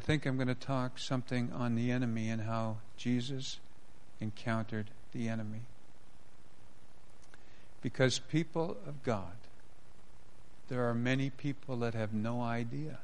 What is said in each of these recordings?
think I'm going to talk something on the enemy and how Jesus encountered the enemy. Because people of God, there are many people that have no idea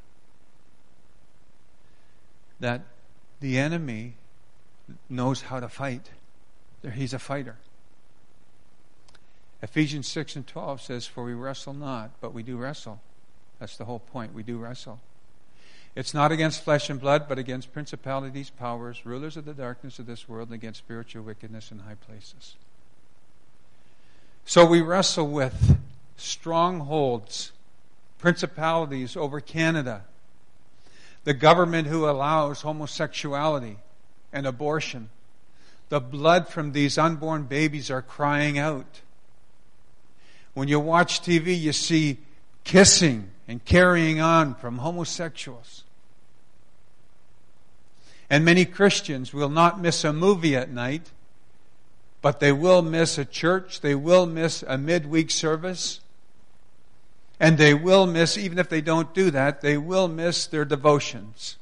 that the enemy knows how to fight. He's a fighter. Ephesians 6 and 12 says, "For we wrestle not, but we do wrestle." That's the whole point. We do wrestle. It's not against flesh and blood, but against principalities, powers, rulers of the darkness of this world, and against spiritual wickedness in high places. So we wrestle with strongholds, principalities over Canada, the government who allows homosexuality and abortion. The blood from these unborn babies are crying out. When you watch TV, you see kissing and carrying on from homosexuals. And many Christians will not miss a movie at night, but they will miss a church, they will miss a midweek service, and they will miss, even if they don't do that, they will miss their devotions.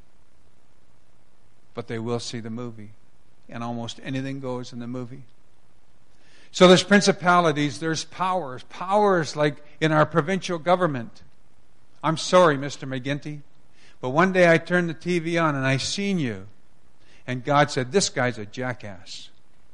But they will see the movie. And almost anything goes in the movie. So there's principalities, there's powers like in our provincial government. I'm sorry, Mr. McGinty, but one day I turned the TV on and I seen you. And God said, "This guy's a jackass."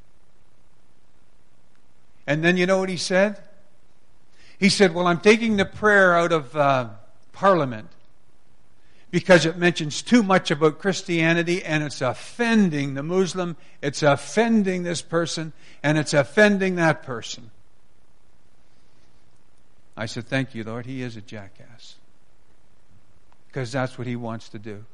And then you know what He said? He said, "Well, I'm taking the prayer out of Parliament because it mentions too much about Christianity and it's offending the Muslim, it's offending this person, and it's offending that person." I said, "Thank you, Lord. He is a jackass." Because that's what he wants to do.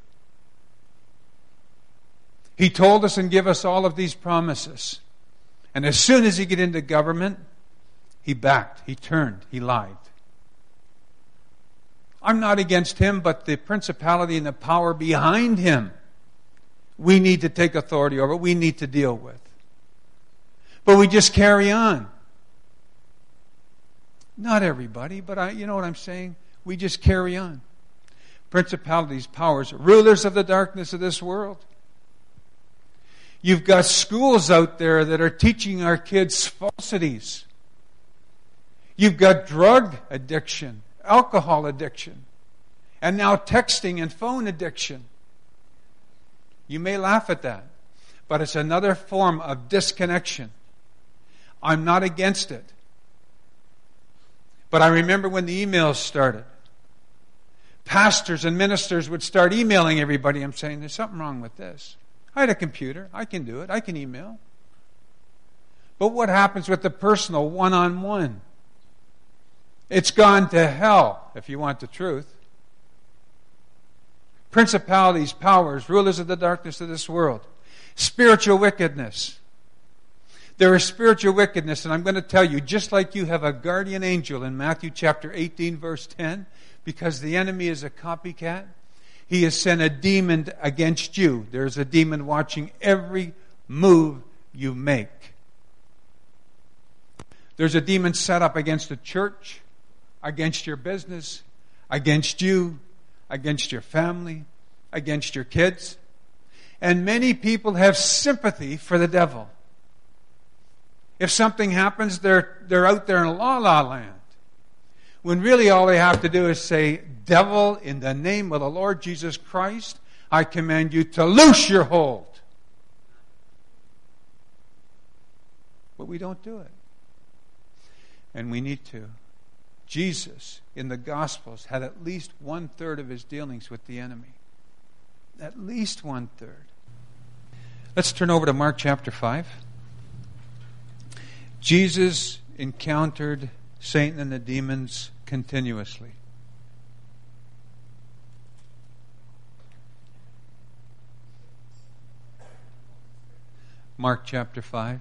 He told us and gave us all of these promises. And as soon as he got into government, he backed, he turned, he lied. I'm not against him, but the principality and the power behind him, we need to take authority over, we need to deal with. But we just carry on. Not everybody, but you know what I'm saying? We just carry on. Principalities, powers, rulers of the darkness of this world. You've got schools out there that are teaching our kids falsities. You've got drug addiction, alcohol addiction, and now texting and phone addiction. You may laugh at that, but it's another form of disconnection. I'm not against it. But I remember when the emails started. Pastors and ministers would start emailing everybody. I'm saying, there's something wrong with this. I had a computer. I can do it. I can email. But what happens with the personal one-on-one? It's gone to hell, if you want the truth. Principalities, powers, rulers of the darkness of this world. Spiritual wickedness. There is spiritual wickedness, and I'm going to tell you, just like you have a guardian angel in Matthew chapter 18, verse 10, because the enemy is a copycat, he has sent a demon against you. There's a demon watching every move you make. There's a demon set up against the church, against your business, against you, against your family, against your kids. And many people have sympathy for the devil. If something happens, they're out there in la-la land. When really all they have to do is say, "Devil, in the name of the Lord Jesus Christ, I command you to loose your hold." But we don't do it. And we need to. Jesus, in the Gospels, had at least 1/3 of his dealings with the enemy. At least 1/3. Let's turn over to Mark chapter 5. Jesus encountered Satan and the demons continuously. Mark chapter 5.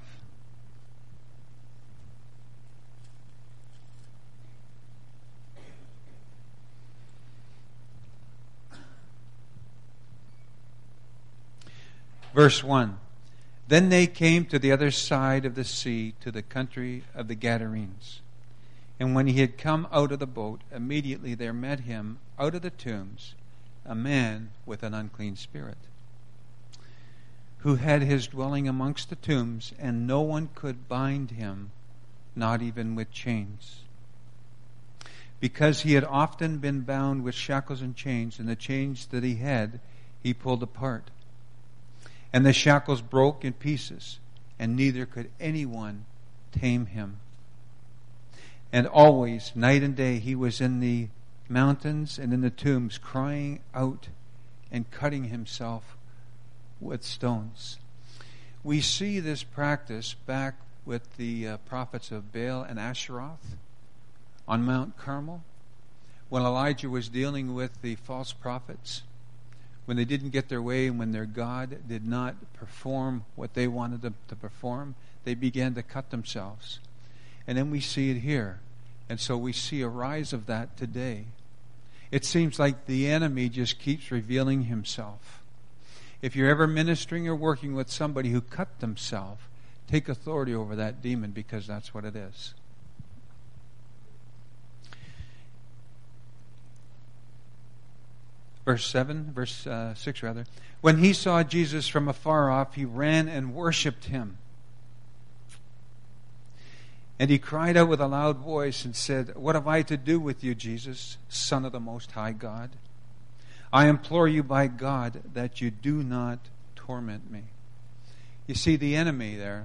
Verse 1. Then they came to the other side of the sea, to the country of the Gadarenes. And when he had come out of the boat, immediately there met him out of the tombs a man with an unclean spirit, who had his dwelling amongst the tombs, and no one could bind him, not even with chains. Because he had often been bound with shackles and chains, and the chains that he had, he pulled apart. And the shackles broke in pieces, and neither could anyone tame him. And always, night and day, he was in the mountains and in the tombs, crying out and cutting himself with stones. We see this practice back with the prophets of Baal and Asheroth on Mount Carmel, when Elijah was dealing with the false prophets, when they didn't get their way and when their God did not perform what they wanted them to perform, they began to cut themselves. And then we see it here. And so we see a rise of that today. It seems like the enemy just keeps revealing himself. If you're ever ministering or working with somebody who cut themselves, take authority over that demon, because that's what it is. Verse 6 rather. When he saw Jesus from afar off, he ran and worshipped him. And he cried out with a loud voice and said, "What have I to do with you, Jesus, Son of the Most High God? I implore you by God that you do not torment me." You see, the enemy there,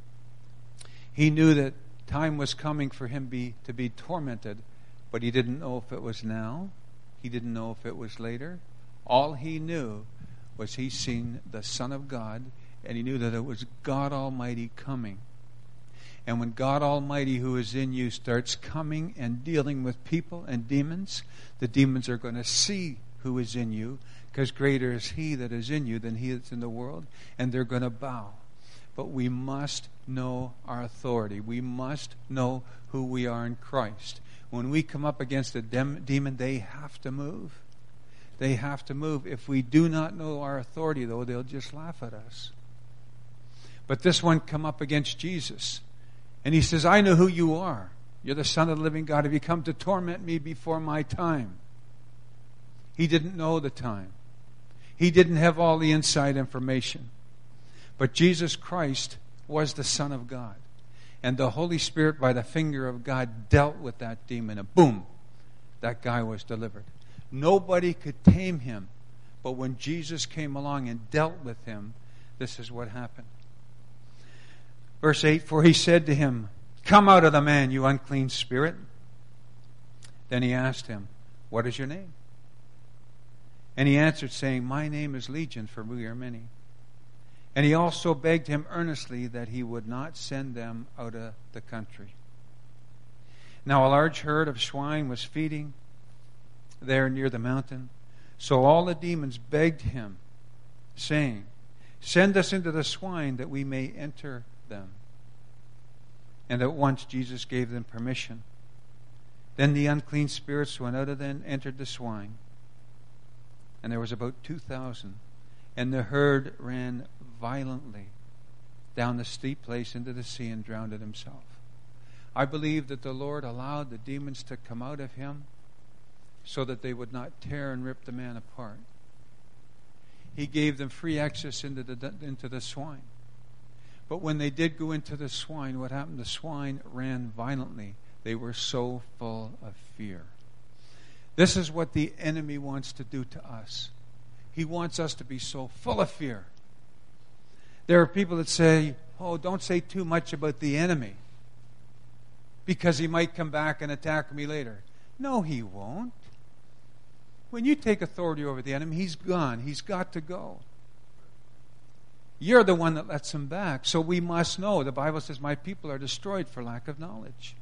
he knew that time was coming for him to be tormented, but he didn't know if it was now. He didn't know if it was later. All he knew was he seen the Son of God, and he knew that it was God Almighty coming. And when God Almighty, who is in you, starts coming and dealing with people and demons, the demons are going to see who is in you, because greater is he that is in you than he that's in the world, and they're going to bow. But we must know our authority. We must know who we are in Christ. When we come up against a demon, they have to move. They have to move. If we do not know our authority, though, they'll just laugh at us. But this one come up against Jesus. And he says, "I know who you are. You're the Son of the living God. Have you come to torment me before my time?" He didn't know the time. He didn't have all the inside information. But Jesus Christ was the Son of God. And the Holy Spirit, by the finger of God, dealt with that demon. And boom, that guy was delivered. Nobody could tame him. But when Jesus came along and dealt with him, this is what happened. Verse 8, "For he said to him, 'Come out of the man, you unclean spirit.' Then he asked him, 'What is your name?' And he answered, saying, 'My name is Legion, for we are many.' And he also begged him earnestly that he would not send them out of the country. Now a large herd of swine was feeding there near the mountain. So all the demons begged him, saying, 'Send us into the swine that we may enter them.' And at once Jesus gave them permission. Then the unclean spirits went out of them and entered the swine. And there was about 2,000. And the herd ran violently down the steep place into the sea and drowned it himself." I believe that the Lord allowed the demons to come out of him so that they would not tear and rip the man apart. He gave them free access into the swine. But when they did go into the swine, what happened? The swine ran violently. They were so full of fear. This is what the enemy wants to do to us. He wants us to be so full of fear. There are people that say, "Oh, don't say too much about the enemy, because he might come back and attack me later." No, he won't. When you take authority over the enemy, he's gone. He's got to go. You're the one that lets him back. So we must know. The Bible says, "My people are destroyed for lack of knowledge."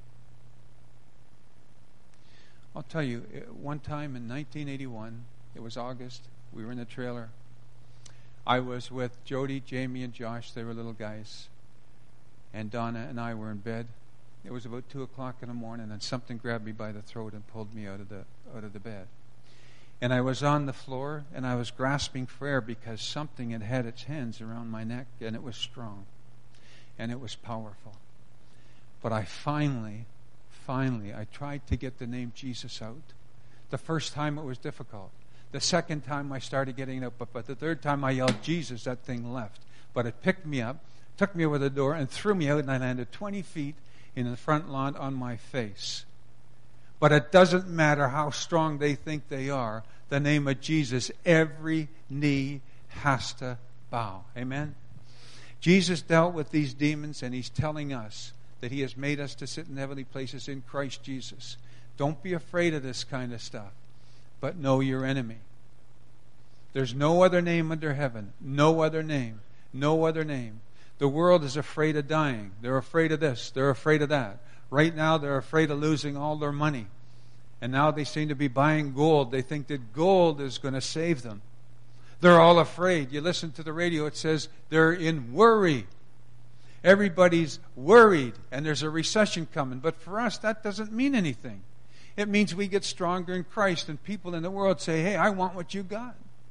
I'll tell you, one time in 1981, it was August, we were in the trailer. I was with Jody, Jamie, and Josh. They were little guys. And Donna and I were in bed. It was about 2 o'clock in the morning, and something grabbed me by the throat and pulled me out of the bed. And I was on the floor, and I was grasping for air because something had its hands around my neck, and it was strong, and it was powerful. But I finally, I tried to get the name Jesus out. The first time it was difficult. The second time I started getting up, but the third time I yelled, Jesus, that thing left. But it picked me up, took me over the door, and threw me out, and I landed 20 feet in the front lawn on my face. But it doesn't matter how strong they think they are. The name of Jesus, every knee has to bow. Amen? Jesus dealt with these demons, and he's telling us that he has made us to sit in heavenly places in Christ Jesus. Don't be afraid of this kind of stuff, but know your enemy. There's no other name under heaven. No other name. No other name. The world is afraid of dying. They're afraid of this. They're afraid of that. Right now, they're afraid of losing all their money. And now they seem to be buying gold. They think that gold is going to save them. They're all afraid. You listen to the radio, it says they're in worry. Everybody's worried, and there's a recession coming. But for us, that doesn't mean anything. It means we get stronger in Christ, and people in the world say, hey, I want what you got.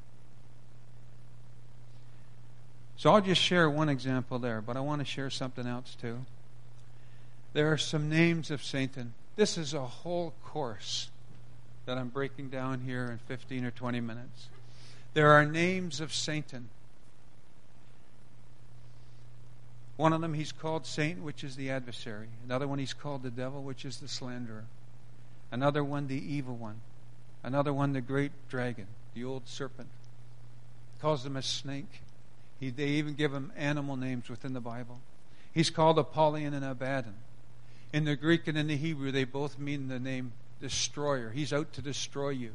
So I'll just share one example there, but I want to share something else too. There are some names of Satan. This is a whole course that I'm breaking down here in 15 or 20 minutes. There are names of Satan. One of them he's called Satan, which is the adversary. Another one he's called the devil, which is the slanderer. Another one, the evil one. Another one, the great dragon, the old serpent. Calls him a snake. They even give him animal names within the Bible. He's called Apollyon and Abaddon. In the Greek and in the Hebrew, they both mean the name destroyer. He's out to destroy you.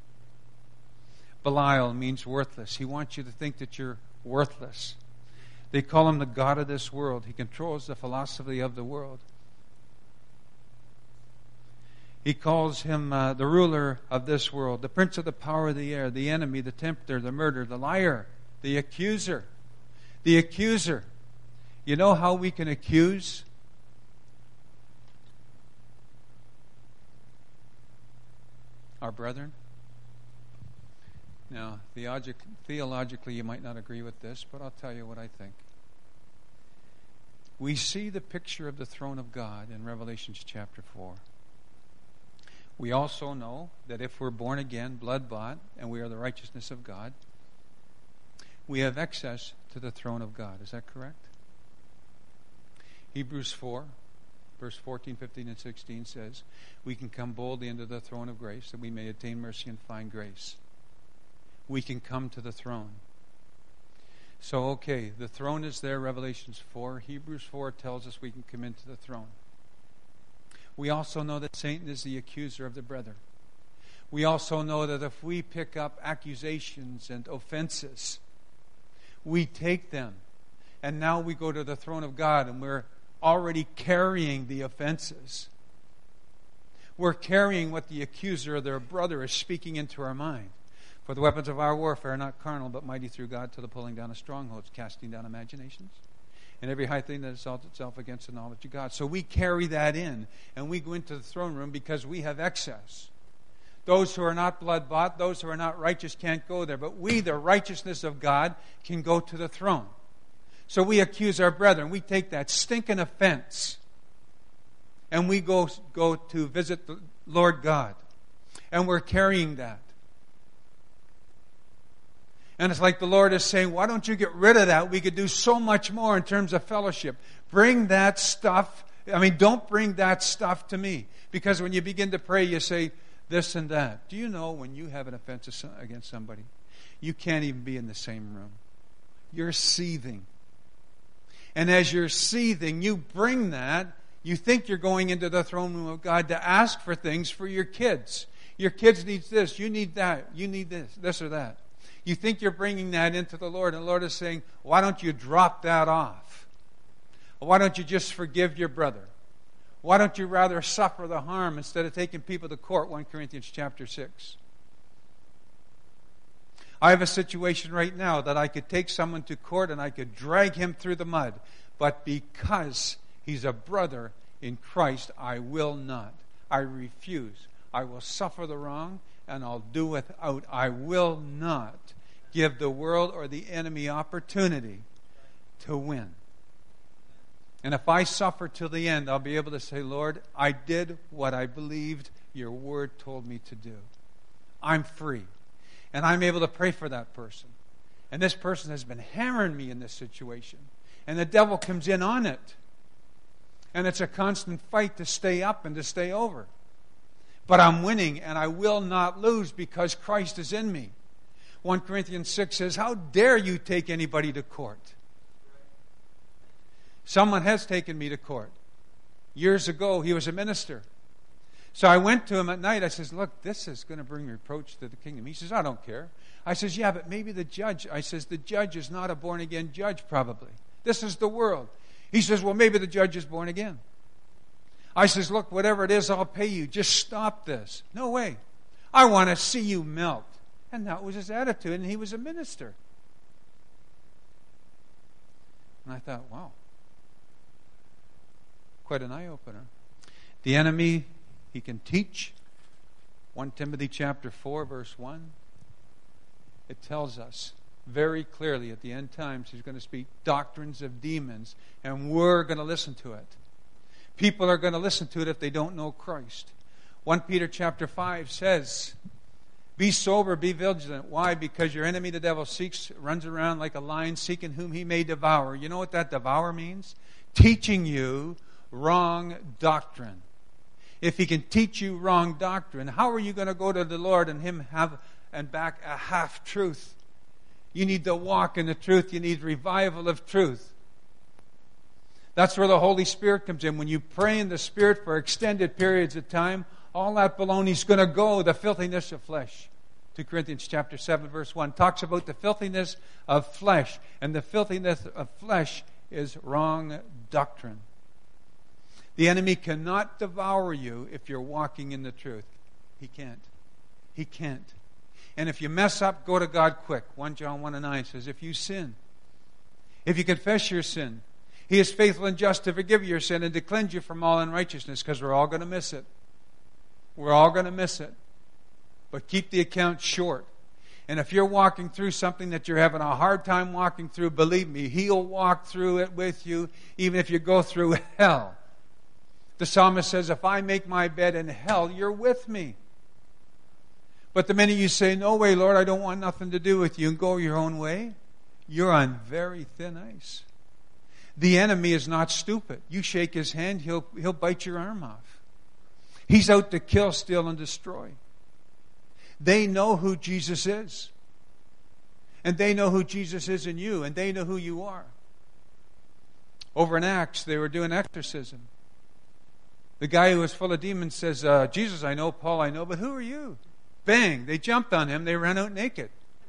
Belial means worthless. He wants you to think that you're worthless. They call him the god of this world. He controls the philosophy of the world. He calls him the ruler of this world, the prince of the power of the air, the enemy, the tempter, the murderer, the liar, the accuser. The accuser. You know how we can accuse? Our brethren? Now, theologically, you might not agree with this, but I'll tell you what I think. We see the picture of the throne of God in Revelation chapter 4. We also know that if we're born again, blood-bought, and we are the righteousness of God, we have access to the throne of God. Is that correct? Hebrews 4, verse 14, 15, and 16 says, we can come boldly into the throne of grace that we may attain mercy and find grace. We can come to the throne. So, okay, the throne is there, Revelations 4. Hebrews 4 tells us we can come into the throne. We also know that Satan is the accuser of the brethren. We also know that if we pick up accusations and offenses, we take them, and now we go to the throne of God, and we're already carrying the offenses. We're carrying what the accuser of their brother is speaking into our mind. For the weapons of our warfare are not carnal, but mighty through God to the pulling down of strongholds, casting down imaginations, and every high thing that exalts itself against the knowledge of God. So we carry that in, and we go into the throne room because we have excess. Those who are not blood-bought, those who are not righteous can't go there. But we, the righteousness of God, can go to the throne. So we accuse our brethren. We take that stinking offense, and we go to visit the Lord God. And we're carrying that. And it's like the Lord is saying, why don't you get rid of that? We could do so much more in terms of fellowship. Bring that stuff. Don't bring that stuff to me. Because when you begin to pray, you say this and that. Do you know when you have an offense against somebody, you can't even be in the same room. You're seething. And as you're seething, you bring that. You think you're going into the throne room of God to ask for things for your kids. Your kids need this. You need that. You need this or that. You think you're bringing that into the Lord, and the Lord is saying, why don't you drop that off? Why don't you just forgive your brother? Why don't you rather suffer the harm instead of taking people to court? 1 Corinthians chapter 6. I have a situation right now that I could take someone to court and I could drag him through the mud. But because he's a brother in Christ, I will not. I refuse. I will suffer the wrong, and I'll do without. I will not give the world or the enemy opportunity to win. And if I suffer till the end, I'll be able to say, Lord, I did what I believed your word told me to do. I'm free. And I'm able to pray for that person. And this person has been hammering me in this situation. And the devil comes in on it. And it's a constant fight to stay up and to stay over. But I'm winning, and I will not lose because Christ is in me. 1 Corinthians 6 says, how dare you take anybody to court? Someone has taken me to court. Years ago, he was a minister. So I went to him at night. I says, look, this is going to bring reproach to the kingdom. He says, I don't care. I says, yeah, but maybe the judge. I says, the judge is not a born-again judge, probably. This is the world. He says, well, maybe the judge is born again. I says, look, whatever it is, I'll pay you. Just stop this. No way. I want to see you melt. And that was his attitude. And he was a minister. And I thought, wow. Quite an eye-opener. The enemy, he can teach. 1 Timothy chapter 4, verse 1. It tells us very clearly at the end times he's going to speak doctrines of demons, and we're going to listen to it. People are going to listen to it if they don't know Christ. 1 Peter chapter 5 says, be sober, be vigilant. Why? Because your enemy, the devil, runs around like a lion seeking whom he may devour. You know what that devour means? Teaching you wrong doctrine. If he can teach you wrong doctrine, how are you going to go to the Lord and him have and back a half-truth? You need to walk in the truth. You need revival of truth. That's where the Holy Spirit comes in. When you pray in the Spirit for extended periods of time, all that baloney's going to go, the filthiness of flesh. 2 Corinthians chapter 7, verse 1 talks about the filthiness of flesh. And the filthiness of flesh is wrong doctrine. The enemy cannot devour you if you're walking in the truth. He can't. He can't. And if you mess up, go to God quick. 1 John 1 and 9 says, if you sin, if you confess your sin, He is faithful and just to forgive your sin and to cleanse you from all unrighteousness, because we're all going to miss it. We're all going to miss it. But keep the account short. And if you're walking through something that you're having a hard time walking through, believe me, He'll walk through it with you, even if you go through hell. The psalmist says, if I make my bed in hell, you're with me. But the minute you say, no way, Lord, I don't want nothing to do with you, and go your own way, you're on very thin ice. The enemy is not stupid. You shake his hand, he'll bite your arm off. He's out to kill, steal, and destroy. They know who Jesus is. And they know who Jesus is in you, and they know who you are. Over in Acts, they were doing exorcism. The guy who was full of demons says, Jesus I know, Paul I know, but who are you? Bang, they jumped on him, they ran out naked.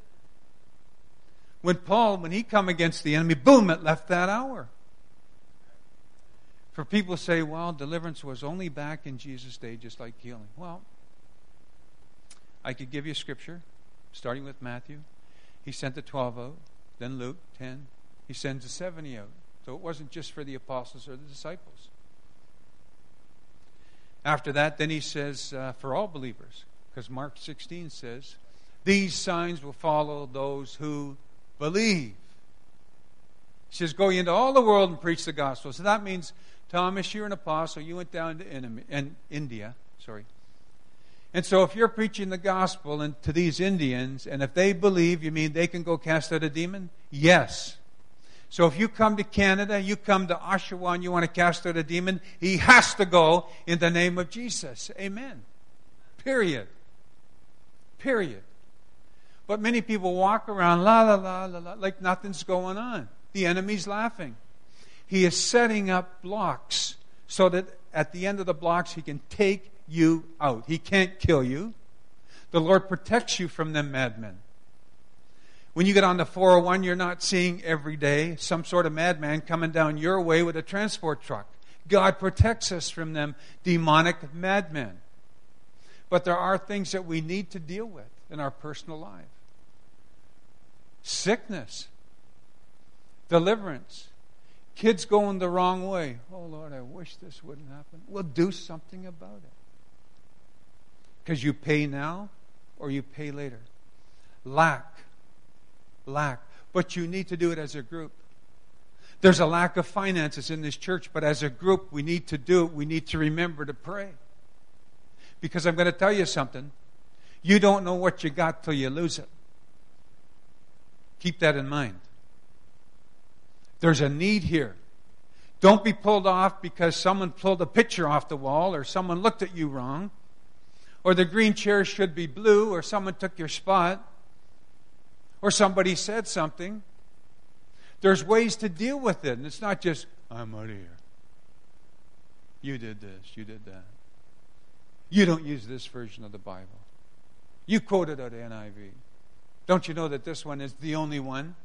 When he come against the enemy, boom, it left that hour. For people say, well, deliverance was only back in Jesus' day, just like healing. Well, I could give you scripture, starting with Matthew. He sent the 12 out, then Luke 10. He sends the 70 out. So it wasn't just for the apostles or the disciples. After that, then he says, for all believers, because Mark 16 says, these signs will follow those who believe. He says, go into all the world and preach the gospel. So that means, Thomas, you're an apostle. You went down to India. And so if you're preaching the gospel to these Indians, and if they believe, you mean they can go cast out a demon? Yes. So if you come to Canada, you come to Oshawa, and you want to cast out a demon, he has to go in the name of Jesus. Amen. Period. But many people walk around, la, la, la, la, la, like nothing's going on. The enemy's laughing. He is setting up blocks so that at the end of the blocks, he can take you out. He can't kill you. The Lord protects you from them madmen. When you get on the 401, you're not seeing every day some sort of madman coming down your way with a transport truck. God protects us from them demonic madmen. But there are things that we need to deal with in our personal life. Sickness. Deliverance. Kids going the wrong way. Oh, Lord, I wish this wouldn't happen. Well, do something about it. Because you pay now or you pay later. Lack. But you need to do it as a group. There's a lack of finances in this church, but as a group, we need to do it. We need to remember to pray. Because I'm going to tell you something. You don't know what you got till you lose it. Keep that in mind. There's a need here. Don't be pulled off because someone pulled a picture off the wall or someone looked at you wrong, or the green chair should be blue, or someone took your spot, or somebody said something. There's ways to deal with it, and it's not just, I'm out of here. You did this, you did that. You don't use this version of the Bible. You quoted out of NIV. Don't you know that this one is the only one?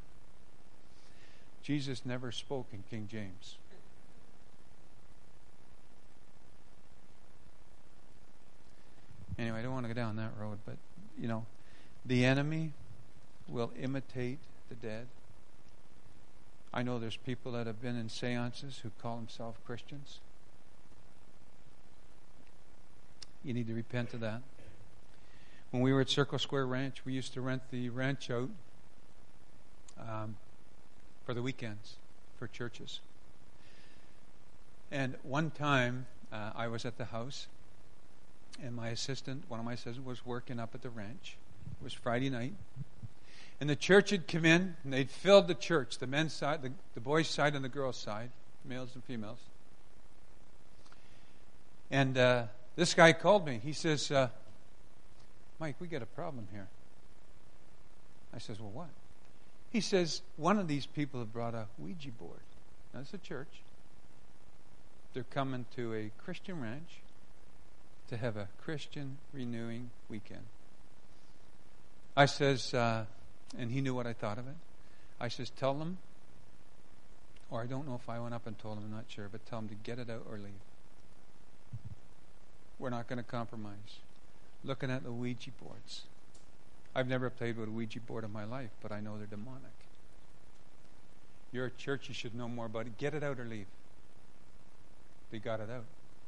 Jesus never spoke in King James. Anyway, I don't want to go down that road, but, the enemy will imitate the dead. I know there's people that have been in seances who call themselves Christians. You need to repent of that. When we were at Circle Square Ranch, we used to rent the ranch out for the weekends for churches. And one time I was at the house, and one of my assistants was working up at the ranch. It was Friday night. And the church had come in, and they'd filled the church, the men's side, the boys' side and the girls' side, males and females. And this guy called me. He says, Mike, we got a problem here. I says, well, what? He says, one of these people have brought a Ouija board. Now, it's a church. They're coming to a Christian ranch to have a Christian renewing weekend. I says, and he knew what I thought of it. I says, tell them, or I don't know if I went up and told them, I'm not sure, but tell them to get it out or leave. We're not going to compromise. Looking at the Ouija boards. I've never played with a Ouija board in my life, but I know they're demonic. You're a church, you should know more about it. Get it out or leave. They got it out.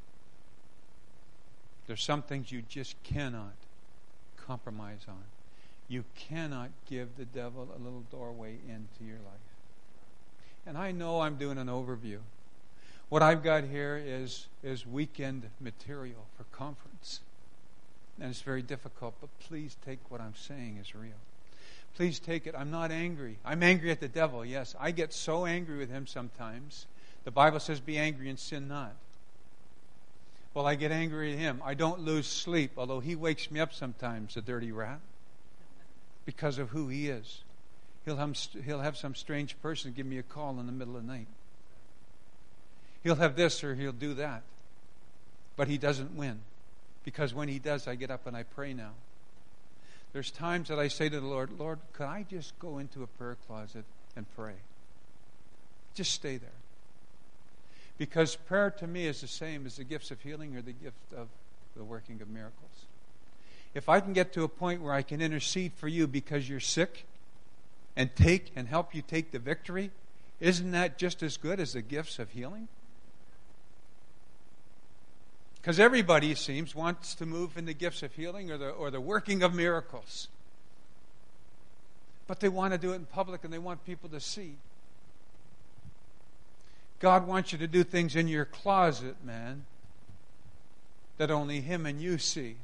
There's some things you just cannot compromise on. You cannot give the devil a little doorway into your life. And I know I'm doing an overview. What I've got here is weekend material for conference. And it's very difficult, but please take what I'm saying as real. Please take it. I'm not angry. I'm angry at the devil, yes. I get so angry with him sometimes. The Bible says, be angry and sin not. Well, I get angry at him. I don't lose sleep, although he wakes me up sometimes, the dirty rat, because of who he is. He'll have some strange person give me a call in the middle of the night. He'll have this or he'll do that. But he doesn't win. Because when he does, I get up and I pray now. There's times that I say to the Lord, Lord, could I just go into a prayer closet and pray? Just stay there. Because prayer to me is the same as the gifts of healing or the gift of the working of miracles. If I can get to a point where I can intercede for you because you're sick and help you take the victory, isn't that just as good as the gifts of healing? Because everybody, it seems, wants to move in the gifts of healing or the working of miracles. But they want to do it in public and they want people to see. God wants you to do things in your closet, man, that only Him and you see.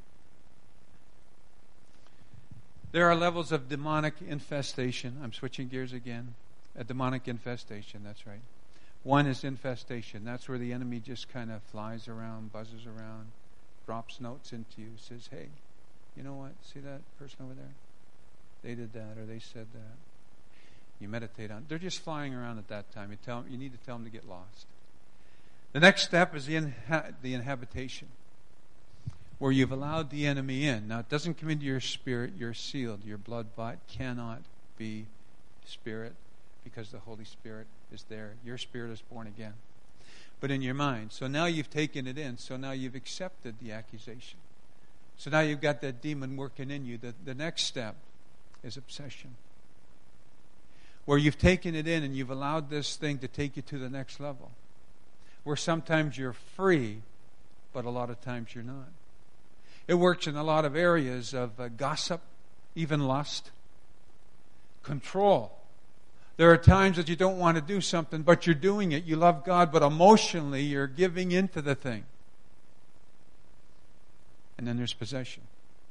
There are levels of demonic infestation. I'm switching gears again. A demonic infestation, that's right. One is infestation. That's where the enemy just kind of flies around, buzzes around, drops notes into you, says, hey, you know what? See that person over there? They did that or they said that. You meditate on it. They're just flying around at that time. You need to tell them to get lost. The next step is the inhabitation, where you've allowed the enemy in. Now, it doesn't come into your spirit. You're sealed. Your blood-bought cannot be spirit because the Holy Spirit is there. Your spirit is born again. But in your mind. So now you've taken it in. So now you've accepted the accusation. So now you've got that demon working in you. The next step is obsession, where you've taken it in and you've allowed this thing to take you to the next level, where sometimes you're free, but a lot of times you're not. It works in a lot of areas of gossip, even lust, control. There are times that you don't want to do something, but you're doing it. You love God, but emotionally you're giving into the thing. And then there's possession.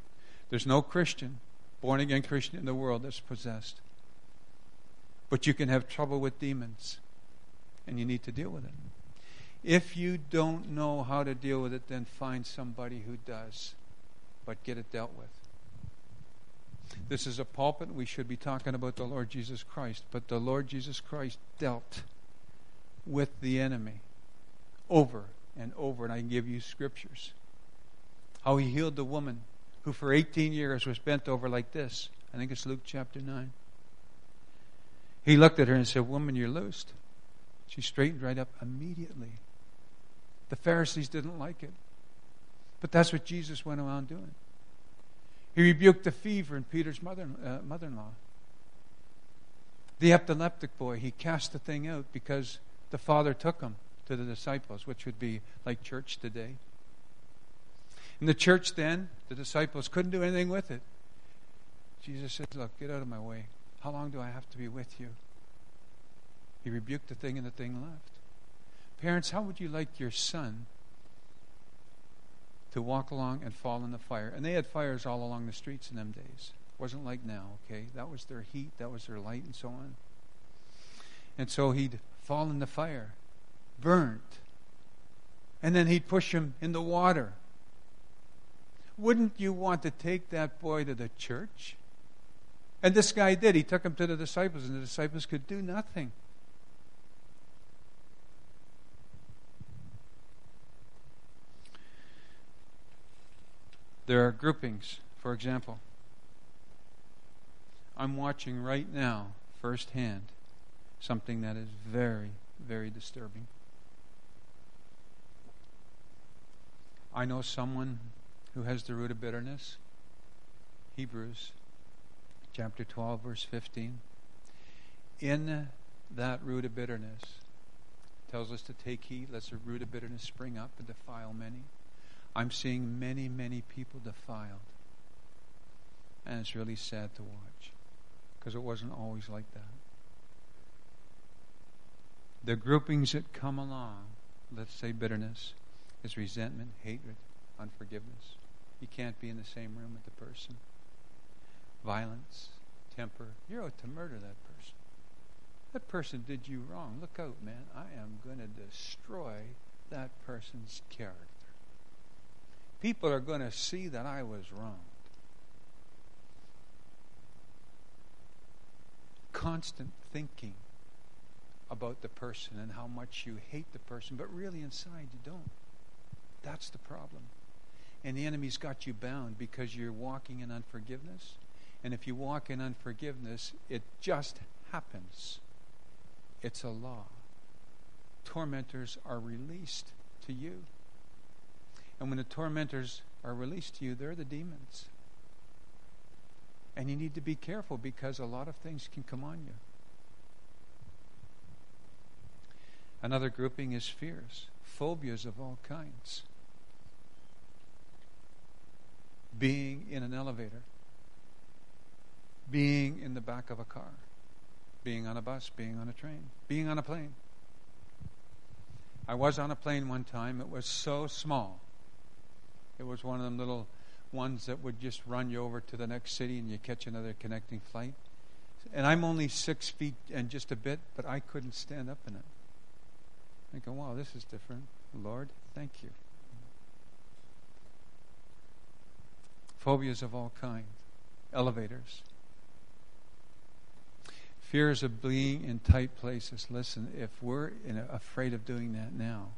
There's no Christian, born-again Christian in the world that's possessed. But you can have trouble with demons, and you need to deal with it. If you don't know how to deal with it, then find somebody who does, but get it dealt with. This is a pulpit. We should be talking about the Lord Jesus Christ, but the Lord Jesus Christ dealt with the enemy over and over, and I can give you scriptures. How he healed the woman who for 18 years was bent over like this. I think it's Luke chapter 9. He looked at her and said, "Woman, you're loosed." She straightened right up immediately. The Pharisees didn't like it, but that's what Jesus went around doing. He rebuked the fever in Peter's mother-in-law. The epileptic boy, he cast the thing out because the Father took him to the disciples, which would be like church today. In the church then, the disciples couldn't do anything with it. Jesus said, "Look, get out of my way. How long do I have to be with you?" He rebuked the thing and the thing left. Parents, how would you like your son to walk along and fall in the fire? And they had fires all along the streets in them days. It wasn't like now, okay? That was their heat, that was their light, and so on. And so he'd fall in the fire, burnt. And then he'd push him in the water. Wouldn't you want to take that boy to the church? And this guy did. He took him to the disciples, and the disciples could do nothing. There are groupings. For example, I'm watching right now, firsthand, something that is very, very disturbing. I know someone who has the root of bitterness. Hebrews chapter 12, verse 15. In that root of bitterness, tells us to take heed lest the root of bitterness spring up and defile many. I'm seeing many, many people defiled. And it's really sad to watch, because it wasn't always like that. The groupings that come along, let's say bitterness, is resentment, hatred, unforgiveness. You can't be in the same room with the person. Violence, temper. You're out to murder that person. That person did you wrong. Look out, man. I am going to destroy that person's character. People are going to see that I was wrong. Constant thinking about the person and how much you hate the person, but really inside you don't. That's the problem. And the enemy's got you bound because you're walking in unforgiveness. And if you walk in unforgiveness, it just happens. It's a law. Tormentors are released to you. And when the tormentors are released to you, they're the demons. And you need to be careful because a lot of things can come on you. Another grouping is fears, phobias of all kinds. Being in an elevator, being in the back of a car, being on a bus, being on a train, being on a plane. I was on a plane one time. It was so small. It was one of them little ones that would just run you over to the next city and you catch another connecting flight. And I'm only 6 feet and just a bit, but I couldn't stand up in it. Thinking, wow, this is different. Lord, thank you. Phobias of all kinds. Elevators. Fears of being in tight places. Listen, if we're afraid of doing that now,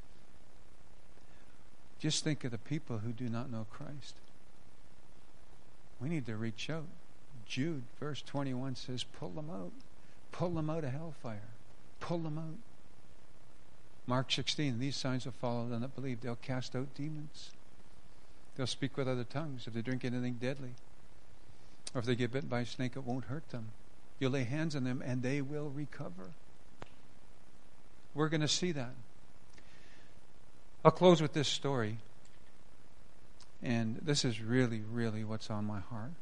just think of the people who do not know Christ. We need to reach out. Jude, verse 21 says, pull them out. Pull them out of hellfire. Pull them out. Mark 16, these signs will follow them that believe. They'll cast out demons. They'll speak with other tongues. If they drink anything deadly, or if they get bitten by a snake, it won't hurt them. You'll lay hands on them and they will recover. We're going to see that. I'll close with this story. And this is really, really what's on my heart.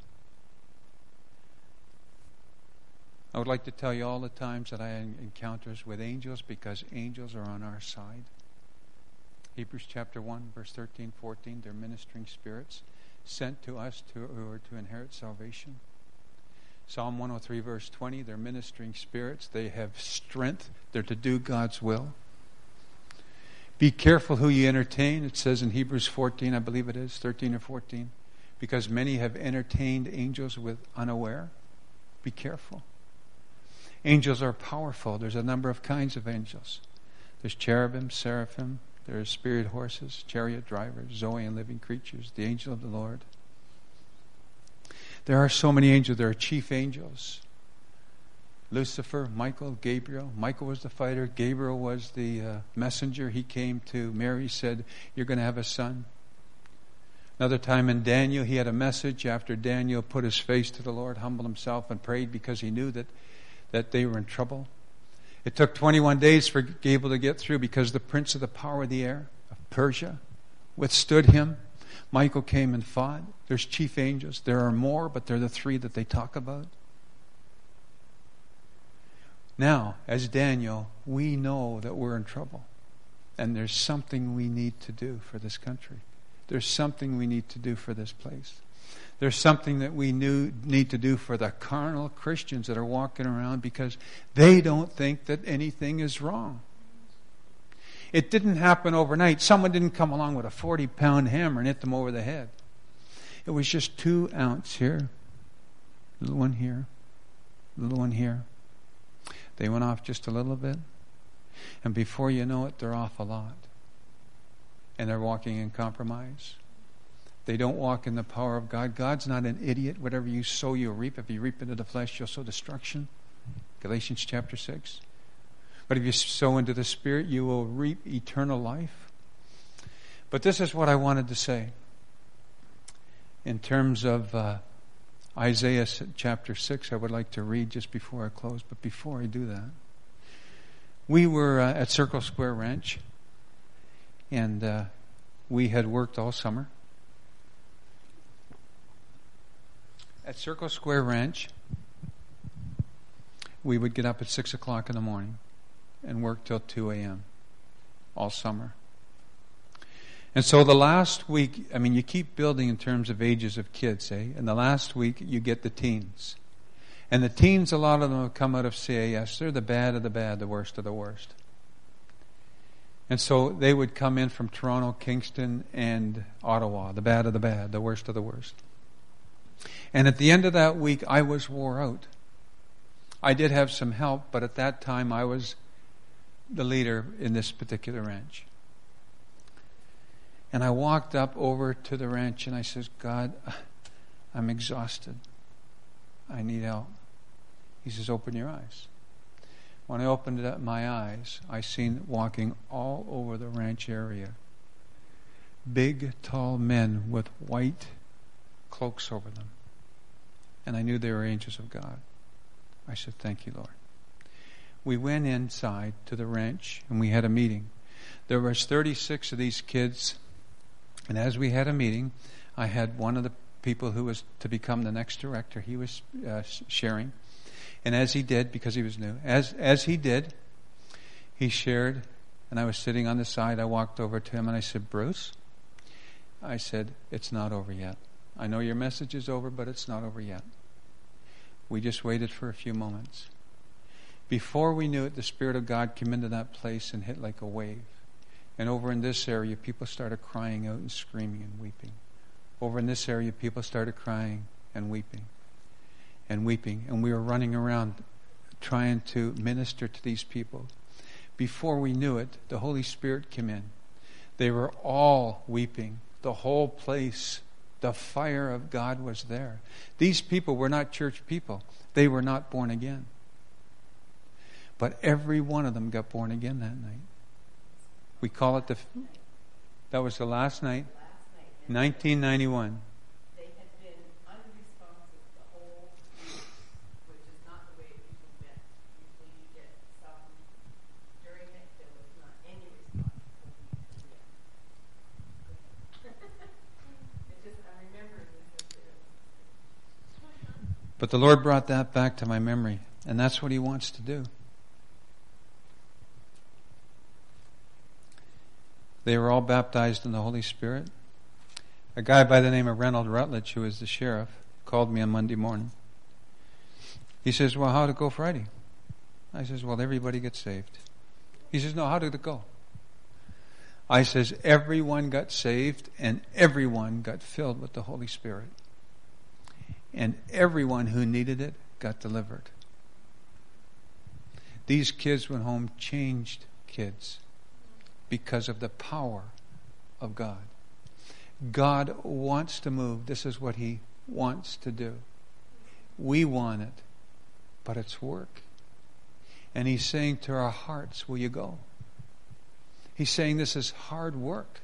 I would like to tell you all the times that I had encounters with angels, because angels are on our side. Hebrews chapter 1, verse 13, 14, they're ministering spirits. sent to us who are to inherit salvation. Psalm 103 verse 20, they're ministering spirits. They have strength. They're to do God's will. Be careful who you entertain. It says in Hebrews 14, I believe it is, 13 or 14. Because many have entertained angels with unaware. Be careful. Angels are powerful. There's a number of kinds of angels. There's cherubim, seraphim. There's spirit horses, chariot drivers, Zoe and living creatures, the angel of the Lord. There are so many angels. There are chief angels. Lucifer, Michael, Gabriel. Michael was the fighter. Gabriel was the messenger. He came to Mary, said, "You're going to have a son." Another time in Daniel, he had a message after Daniel put his face to the Lord, humbled himself, and prayed because he knew that they were in trouble. It took 21 days for Gabriel to get through because the prince of the power of the air, of Persia, withstood him. Michael came and fought. There's chief angels. There are more, but they're the three that they talk about. Now, as Daniel, we know that we're in trouble. And there's something we need to do for this country. There's something we need to do for this place. There's something that we need to do for the carnal Christians that are walking around because they don't think that anything is wrong. It didn't happen overnight. Someone didn't come along with a 40-pound hammer and hit them over the head. It was just 2 ounces here, little one here, little one here. They went off just a little bit, and before you know it, they're off a lot. And they're walking in compromise. They don't walk in the power of God. God's not an idiot. Whatever you sow, you'll reap. If you reap into the flesh, you'll sow destruction. Galatians chapter 6. But if you sow into the Spirit, you will reap eternal life. But this is what I wanted to say. In terms of Isaiah chapter 6, I would like to read just before I close. But before I do that, we were at Circle Square Ranch. And we had worked all summer. At Circle Square Ranch, we would get up at 6 o'clock in the morning and work till 2 a.m. all summer. And so the last week, you keep building in terms of ages of kids, eh? And the last week, you get the teens. And the teens, a lot of them have come out of CAS. They're the bad of the bad, the worst of the worst. And so they would come in from Toronto, Kingston, and Ottawa, the bad of the bad, the worst of the worst. And at the end of that week, I was wore out. I did have some help, but at that time, I was the leader in this particular ranch. And I walked up over to the ranch and I said, "God, I'm exhausted. I need help." He says, "Open your eyes." When I opened up my eyes, I seen walking all over the ranch area big, tall men with white cloaks over them. And I knew they were angels of God. I said, "Thank you, Lord." We went inside to the ranch and we had a meeting. There was 36 of these kids. And as we had a meeting, I had one of the people who was to become the next director. He was sharing. And as he did, because he was new, as he did, he shared, and I was sitting on the side. I walked over to him and I said, "Bruce," I said, "it's not over yet. I know your message is over, but it's not over yet." We just waited for a few moments. Before we knew it, the Spirit of God came into that place and hit like a wave. And over in this area, people started crying out and screaming and weeping. Over in this area, people started crying and weeping. And weeping. And we were running around trying to minister to these people. Before we knew it, the Holy Spirit came in. They were all weeping. The whole place, the fire of God was there. These people were not church people. They were not born again. But every one of them got born again that night. We call it that was the last night, 1991. They had been unresponsive the whole week, which is not the way people met. Usually you get some during it, there was not any response. It's just, I'm remembering this. But the Lord brought that back to my memory, and that's what He wants to do. They were all baptized in the Holy Spirit. A guy by the name of Reynold Rutledge, who was the sheriff, called me on Monday morning. He says, well, how'd it go Friday? I says, well, everybody gets saved. He says, no, how did it go? I says, everyone got saved and everyone got filled with the Holy Spirit. And everyone who needed it got delivered. These kids went home changed kids because of the power of God. God wants to move. This is what He wants to do. We want it, but it's work. And He's saying to our hearts, will you go? He's saying this is hard work.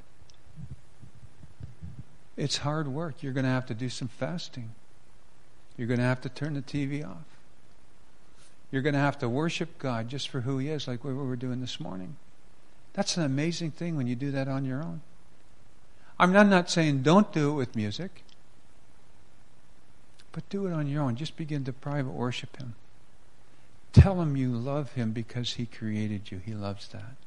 It's hard work. You're going to have to do some fasting. You're going to have to turn the TV off. You're going to have to worship God just for who He is, like we were doing this morning. That's an amazing thing when you do that on your own. I'm not saying don't do it with music, but do it on your own. Just begin to private worship Him. Tell Him you love Him because He created you. He loves that.